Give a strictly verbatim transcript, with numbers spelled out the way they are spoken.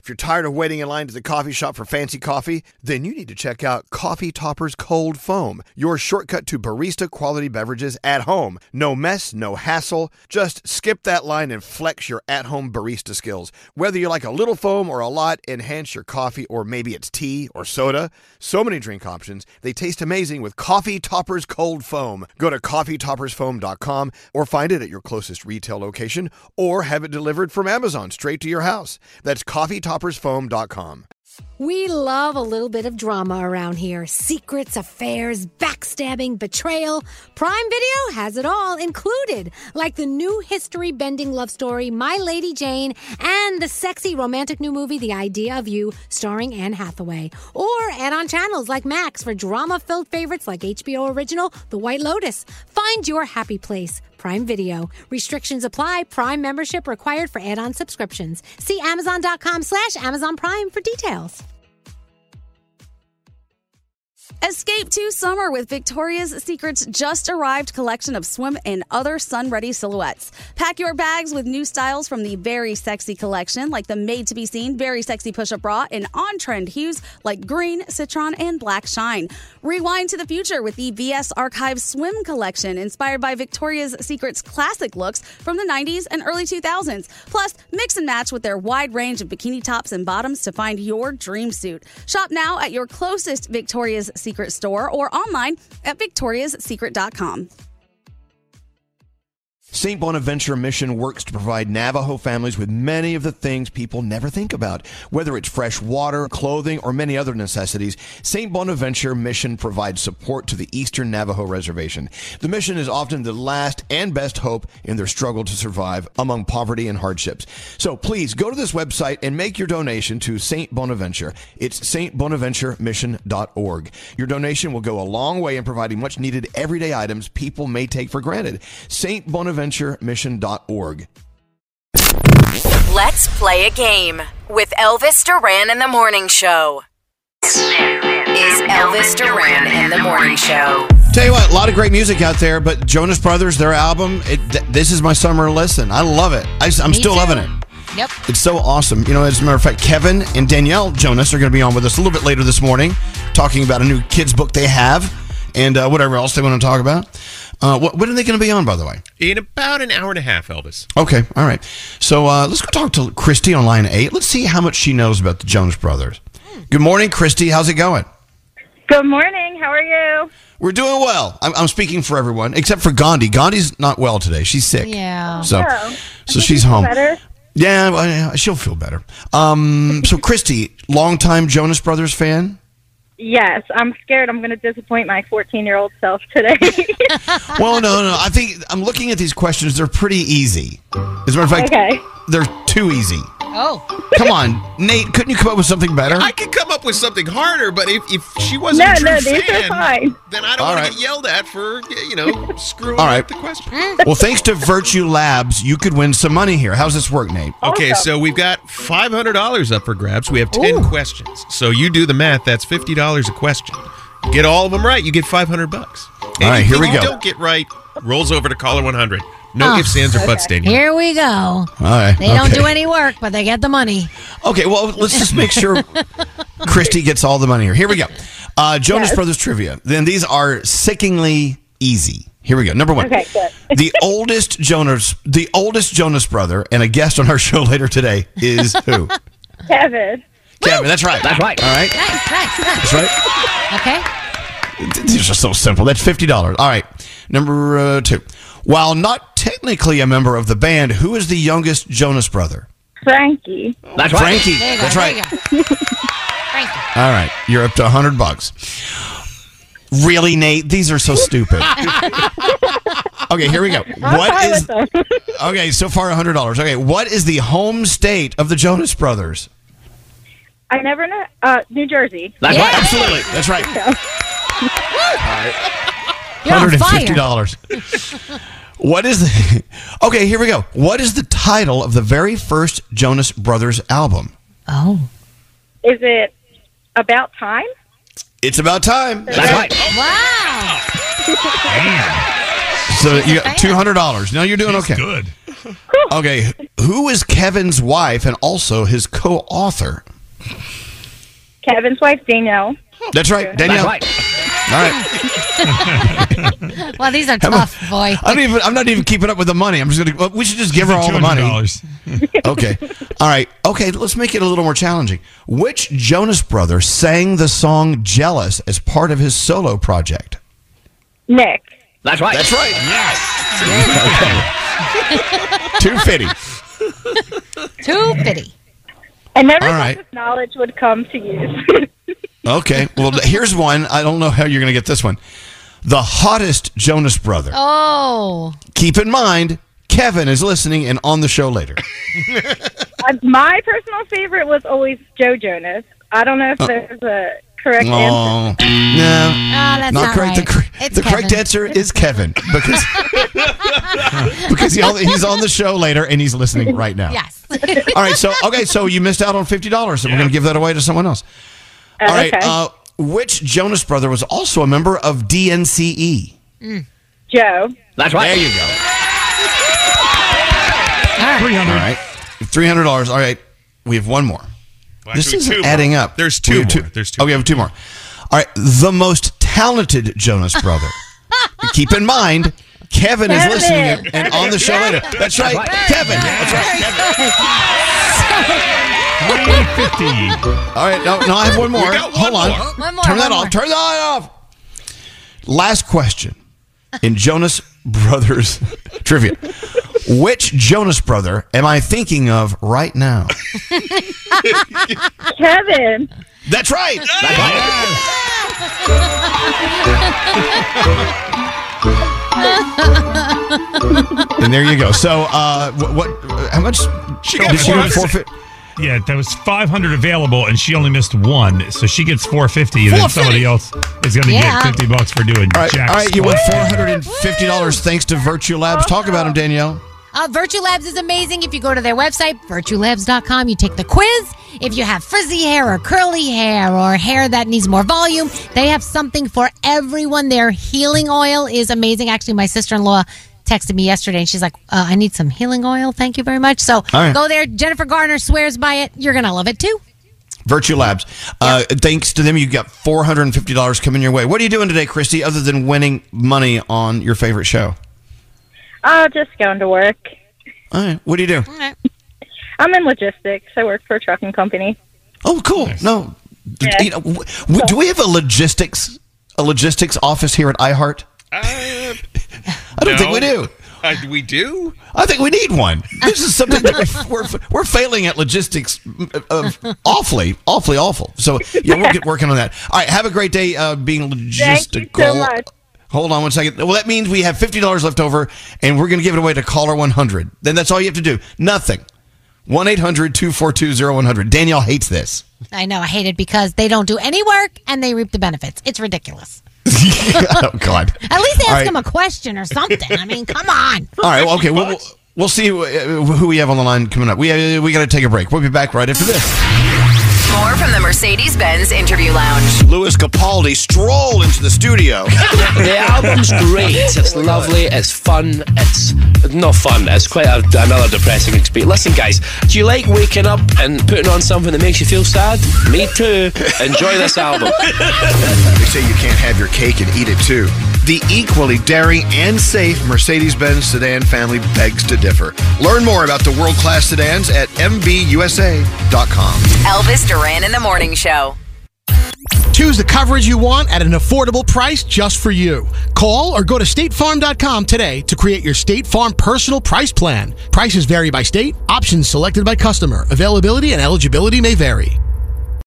If you're tired of waiting in line to the coffee shop for fancy coffee, then you need to check out Coffee Topper's Cold Foam, your shortcut to barista quality beverages at home. No mess, no hassle. Just skip that line and flex your at-home barista skills. Whether you like a little foam or a lot, enhance your coffee, or maybe it's tea or soda. So many drink options. They taste amazing with Coffee Topper's Cold Foam. Go to coffee toppers foam dot com or find it at your closest retail location or have it delivered from Amazon straight to your house. That's coffee toppers foam dot com. We love a little bit of drama around here. Secrets, affairs, backstabbing, betrayal. Prime Video has it all included. Like the new history-bending love story, My Lady Jane, and the sexy romantic new movie, The Idea of You, starring Anne Hathaway. Or add-on channels like Max for drama-filled favorites like H B O original The White Lotus. Find your happy place. Prime Video. Restrictions apply. Prime membership required for add-on subscriptions. See amazon.com slash Amazon Prime for details. Escape to summer with Victoria's Secret's just arrived collection of swim and other sun-ready silhouettes. Pack your bags with new styles from the Very Sexy collection, like the made-to-be-seen Very Sexy push-up bra in on-trend hues like green, citron, and black shine. Rewind to the future with the V S Archive Swim collection, inspired by Victoria's Secret's classic looks from the nineties and early two thousands. Plus, mix and match with their wide range of bikini tops and bottoms to find your dream suit. Shop now at your closest Victoria's Secret store or online at victorias secret dot com. Saint Bonaventure Mission works to provide Navajo families with many of the things people never think about. Whether it's fresh water, clothing, or many other necessities, Saint Bonaventure Mission provides support to the Eastern Navajo Reservation. The mission is often the last and best hope in their struggle to survive among poverty and hardships. So please go to this website and make your donation to Saint Bonaventure. It's saint bonaventure mission dot org. Your donation will go a long way in providing much needed everyday items people may take for granted. Saint Bonaventure mission dot org. Let's play a game with Elvis Duran and the Morning Show. This is Elvis Duran and the Morning Show. Tell you what, a lot of great music out there, but Jonas Brothers, their album, it, th- this is my summer listen. I love it. I, I'm Me still too. loving it. Yep. It's so awesome. You know, as a matter of fact, Kevin and Danielle Jonas are going to be on with us a little bit later this morning, talking about a new kids book they have and uh, whatever else they want to talk about. Uh, what, when are they going to be on, by the way? In about an hour and a half, Elvis. Okay, all right. So uh, let's go talk to Christy on line eight. Let's see how much she knows about the Jonas Brothers. Good morning, Christy. How's it going? Good morning. How are you? We're doing well. I'm, I'm speaking for everyone, except for Gandhi. Gandhi's not well today. She's sick. Yeah. So, Oh. so she's home. Better? Yeah, well, yeah, she'll feel better. Um, so, Christy, longtime Jonas Brothers fan? Yes. I'm scared I'm going to disappoint my fourteen-year-old self today. Well, no, no. I think I'm looking at these questions. They're pretty easy. As a matter of fact, Okay. they're too easy. Oh. Come on, Nate. Couldn't you come up with something better? I could come up with something harder, but if, if she wasn't No, a true no, these are fan, fine. then I don't All want right. to get yelled at for, you know, screwing All right. up the question. Well, thanks to Virtue Labs, you could win some money here. How's this work, Nate? Okay, Awesome. so we've got five hundred dollars up for grabs. We have ten Ooh. questions. So you do the math. That's fifty dollars a question. Get all of them right, you get five hundred bucks. All right, here we Anything go. you don't get right, rolls over to caller one hundred. No Oh. ifs, ands, or buts, Daniel. Here we go. All right. They don't okay. do any work, but they get the money. Okay, well, let's just make sure Christy gets all the money here. Here we go. Uh, Jonas Yes. Brothers trivia. Then these are sickeningly easy. Here we go. Number one. Okay, good. The oldest Jonas, the oldest Jonas brother, and a guest on our show later today is who? Kevin. Kevin. That's right. That's right. All right. Nice, nice, nice. That's right. Okay. These are so simple. That's fifty dollars. All right. Number uh, two. While not technically a member of the band, who is the youngest Jonas brother? Frankie. That's Frankie. There you go. That's there right. you go. Thank you. All right. You're up to one hundred bucks. Really, Nate? These are so stupid. Okay, here we go. I'm What fine is with them. Okay, so far one hundred dollars. Okay, what is the home state of the Jonas Brothers? I never know. Uh, New Jersey. That's Yeah. right. Absolutely. That's right. You're one on hundred fifty fire. dollars. What is the Okay, here we go. What is the title of the very first Jonas Brothers album? Oh. Is it About Time? It's About Time. That's right. Wow. So you got two hundred dollars. Now you're doing He's okay. good. Okay, who is Kevin's wife and also his co-author? Kevin's wife, Danielle. That's right, Danielle. That's right. All right. Well, these are tough, boy. I don't even, I'm not even keeping up with the money. I'm just gonna. We should just give her all the money. two hundred dollars. Okay. All right. Okay. Let's make it a little more challenging. Which Jonas brother sang the song "Jealous" as part of his solo project? Nick. That's right. That's right. Yes. Two fifty. Two fifty. I never All thought right. this knowledge would come to use. Okay. Well, here's one. I don't know how you're going to get this one. The hottest Jonas brother. Oh. Keep in mind, Kevin is listening and on the show later. Uh, My personal favorite was always Joe Jonas. I don't know if there's a correct answer. Oh, no. Oh, that's not, correct. right. The, cor- It's the correct Kevin. answer is Kevin because because he, he's on the show later and he's listening right now. Yes. All right. So okay. So you missed out on fifty dollars. So we're going to give that away to someone else. Uh, All right. okay. Uh, which Jonas brother was also a member of D N C E? Joe. That's right. There you go. Three All hundred. right. Three hundred dollars. All right. We have one more. Well, This actually, isn't two more. adding up. There's We two have more. There's two. Oh, we have two more. All right. The most talented Jonas brother. Keep in mind, Kevin is Kevin. listening and, and on the show later. That's right. Kevin. That's right. three fifty. All right. No, no, I have one more. We got one Hold on. more. One more, Turn that one off. more. Turn that off. Last question in Jonas Brothers trivia. Which Jonas brother am I thinking of right now? Kevin. That's right. And there you go. So, uh, what? what how much? She got did she four- forfeit? Yeah, that was five hundred available, and she only missed one, so she gets four fifty, and then somebody else is going to Yeah. get fifty bucks for doing All right, jack all right. You squat. won four hundred and fifty dollars thanks to Virtue Labs. Talk about them, Danielle. Uh, Virtue Labs is amazing. If you go to their website, virtue labs dot com, you take the quiz. If you have frizzy hair or curly hair or hair that needs more volume, they have something for everyone. Their healing oil is amazing. Actually, my sister-in-law texted me yesterday, and she's like, uh, I need some healing oil. Thank you very much. So right. go there. Jennifer Garner swears by it. You're going to love it, too. Virtue Labs. Uh, thanks to them, you got four hundred and fifty dollars coming your way. What are you doing today, Christy, other than winning money on your favorite show? Oh, just going to work. All right. What do you do? All right. I'm in logistics. I work for a trucking company. Oh, cool. No, Yeah. you know, w- w- do we have a logistics a logistics office here at iHeart? Uh, I don't think we do. Uh, we do? I think we need one. This is something that we're we're failing at logistics of awfully, awfully awful. So yeah, we'll get working on that. All right, have a great day uh, being logistical. Thank you so much. Hold on one second. Well, that means we have fifty dollars left over, and we're going to give it away to caller one hundred. Then that's all you have to do. Nothing. one eight hundred two four two zero one hundred. Danielle hates this. I know. I hate it because they don't do any work and they reap the benefits. It's ridiculous. Oh, God. At least ask All right. them a question or something. I mean, come on. All right, well, okay. We'll, we'll, we'll see who, uh, who we have on the line coming up. We, uh, we got to take a break. We'll be back right after this. More from the Mercedes-Benz Interview Lounge. Louis Capaldi stroll into the studio. The album's great. It's lovely. It's fun. It's not fun. It's quite a, another depressing experience. Listen, guys, do you like waking up and putting on something that makes you feel sad? Me too. Enjoy this album. They say you can't have your cake and eat it too. The equally daring and safe Mercedes-Benz sedan family begs to differ. Learn more about the world-class sedans at m b u s a dot com. Elvis Duran in the Morning Show. Choose the coverage you want at an affordable price just for you. Call or go to state farm dot com today to create your State Farm personal price plan. Prices vary by state. Options selected by customer. Availability and eligibility may vary.